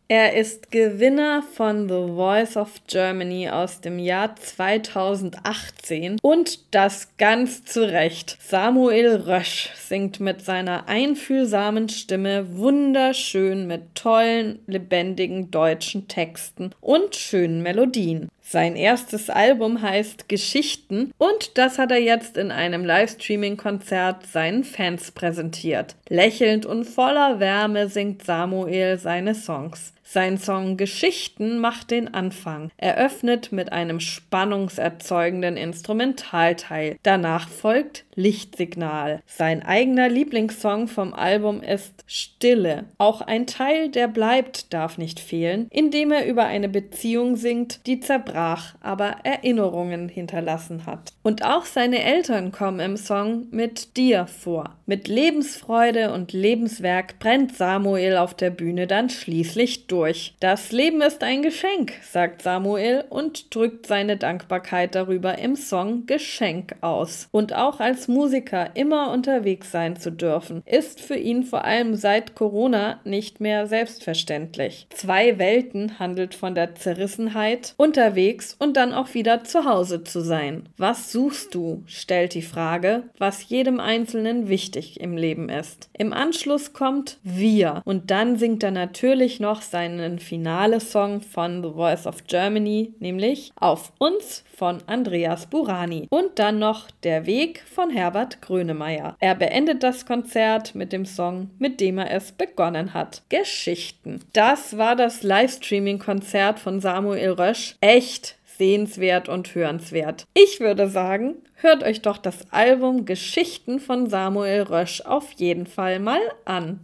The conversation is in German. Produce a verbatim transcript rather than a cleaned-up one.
Er ist Gewinner von The Voice of Germany aus dem Jahr zweitausendachtzehn und das ganz zu Recht. Samuel Rösch singt mit seiner einfühlsamen Stimme wunderschön mit tollen, lebendigen deutschen Texten und schönen Melodien. Sein erstes Album heißt Geschichten und das hat er jetzt in einem Livestreaming-Konzert seinen Fans präsentiert. Lächelnd und voller Wärme singt Samuel seine Songs. Sein Song Geschichten macht den Anfang. Er öffnet mit einem spannungserzeugenden Instrumentalteil. Danach folgt Lichtsignal. Sein eigener Lieblingssong vom Album ist Stille. Auch ein Teil, der bleibt, darf nicht fehlen, indem er über eine Beziehung singt, die zerbrach, aber Erinnerungen hinterlassen hat. Und auch seine Eltern kommen im Song mit dir vor. Mit Lebensfreude und Lebenswerk brennt Samuel auf der Bühne dann schließlich durch. Das Leben ist ein Geschenk, sagt Samuel und drückt seine Dankbarkeit darüber im Song Geschenk aus. Und auch als Musiker immer unterwegs sein zu dürfen, ist für ihn vor allem seit Corona nicht mehr selbstverständlich. Zwei Welten handelt von der Zerrissenheit, unterwegs und dann auch wieder zu Hause zu sein. Was suchst du? Stellt die Frage, was jedem Einzelnen wichtig im Leben ist. Im Anschluss kommt Wir und dann singt er natürlich noch seinen Finale-Song von The Voice of Germany, nämlich Auf uns von Andreas Burani und dann noch Der Weg von Herbert Grönemeyer. Er beendet das Konzert mit dem Song, mit dem er es begonnen hat. Geschichten. Das war das Livestreaming-Konzert von Samuel Rösch. Echt sehenswert und hörenswert. Ich würde sagen, hört euch doch das Album Geschichten von Samuel Rösch auf jeden Fall mal an.